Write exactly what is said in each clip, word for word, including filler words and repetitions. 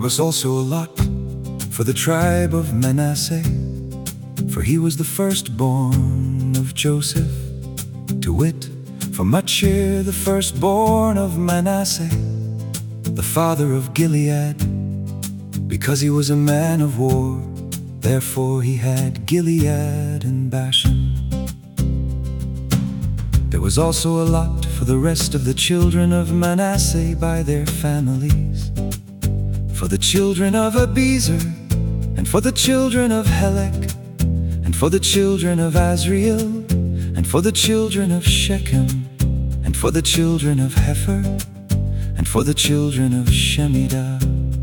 was also a lot for the tribe of Manasseh, for he was the firstborn of Joseph, to wit, for Machir, the firstborn of Manasseh, the father of Gilead. Because he was a man of war, therefore he had Gilead and Bashan. There was also a lot for the rest of the children of Manasseh by their families, for the children of Abiezer, and for the children of Helek, and for the children of Azriel, and for the children of Shechem, and for the children of Hepher, and for the children of Shemidah.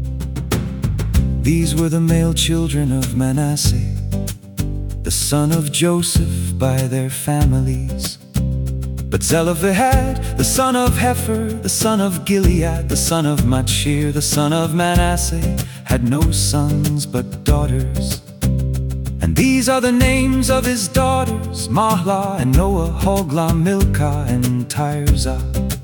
These were the male children of Manasseh, the son of Joseph by their families. But Zelophehad, the son of Hepher, the son of Gilead, the son of Machir, the son of Manasseh, had no sons but daughters. And these are the names of his daughters: Mahlah and Noah, Hoglah, Milcah, and Tirzah.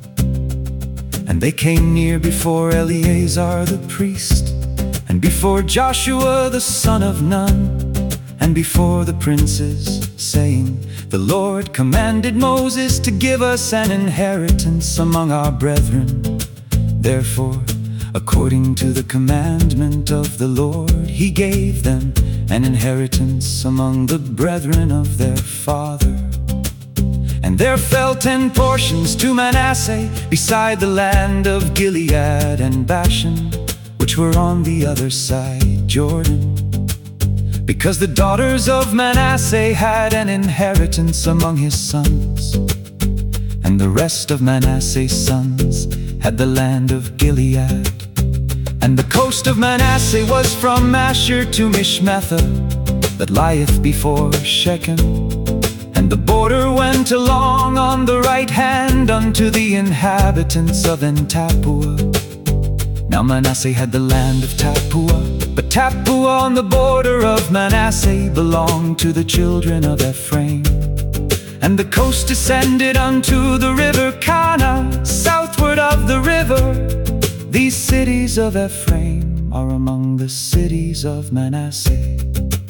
And they came near before Eleazar the priest, and before Joshua the son of Nun, and before the princes, saying, The Lord commanded Moses to give us an inheritance among our brethren. Therefore, according to the commandment of the Lord, he gave them an inheritance among the brethren of their father. And there fell ten portions to Manasseh, beside the land of Gilead and Bashan, which were on the other side Jordan. Because the daughters of Manasseh had an inheritance among his sons, and the rest of Manasseh's sons had the land of Gilead. And the coast of Manasseh was from Asher to Mishmetha, that lieth before Shechem. And the border went along on the right hand unto the inhabitants of En-tappuah. Now Manasseh had the land of Tappuah, but Tappuah on the border of Manasseh belonged to the children of Ephraim. And the coast descended unto the river Kana, southward of the river. These cities of Ephraim are among the cities of Manasseh.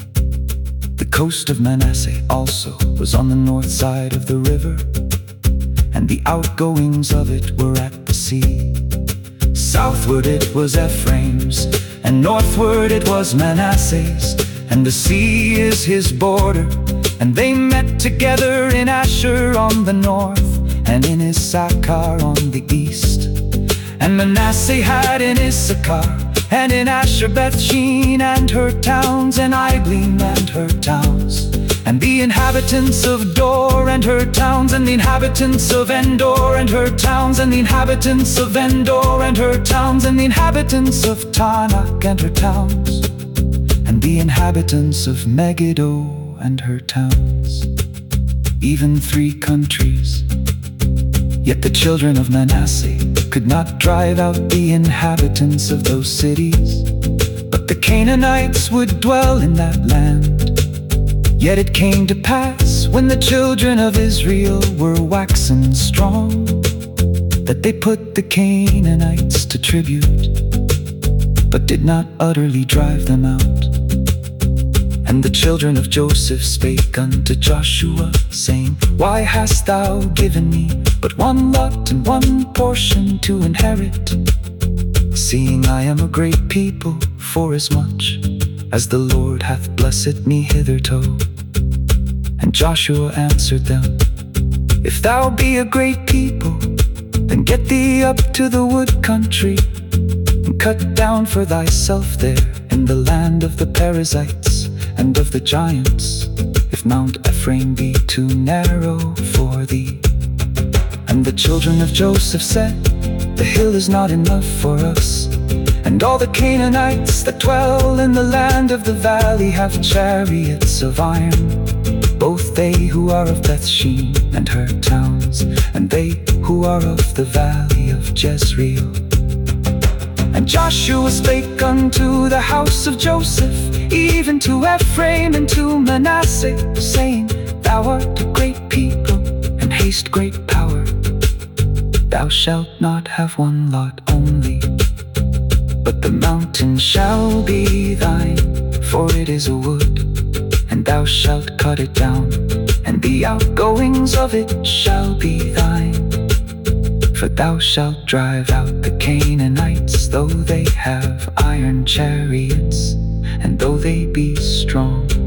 The coast of Manasseh also was on the north side of the river, and the outgoings of it were at the sea. Southward it was Ephraim's, and northward it was Manasseh's, and the sea is his border. And they met together in Asher on the north, and in Issachar on the east. And Manasseh had in Issachar and in Asher Bethshean and her towns, and Ibleam and her towns, and the inhabitants of Dor and her towns, and the inhabitants of Endor and her towns, and the inhabitants of Endor and her towns, and the inhabitants of Taanach and her towns, and the inhabitants of Megiddo and her towns, even three countries. Yet the children of Manasseh could not drive out the inhabitants of those cities, but the Canaanites would dwell in that land. Yet it came to pass, when the children of Israel were waxen strong, that they put the Canaanites to tribute, but did not utterly drive them out. And the children of Joseph spake unto Joshua, saying, Why hast thou given me but one lot and one portion to inherit, seeing I am a great people, forasmuch as the Lord hath blessed me hitherto? And Joshua answered them, If thou be a great people, then get thee up to the wood country, and cut down for thyself there in the land of the Perizzites and of the giants, if Mount Ephraim be too narrow for thee. And the children of Joseph said, The hill is not enough for us, and all the Canaanites that dwell in the land of the valley have chariots of iron, both they who are of Bethshean and her towns, and they who are of the valley of Jezreel. And Joshua spake unto the house of Joseph, even to Ephraim and to Manasseh, saying, Thou art a great people, and hast great power. Thou shalt not have one lot only, But the mountain shall be thine, for it is a wood, and thou shalt cut it down, and the outgoings of it shall be thine. For thou shalt drive out the Canaanites, though they have iron chariots, and though they be strong.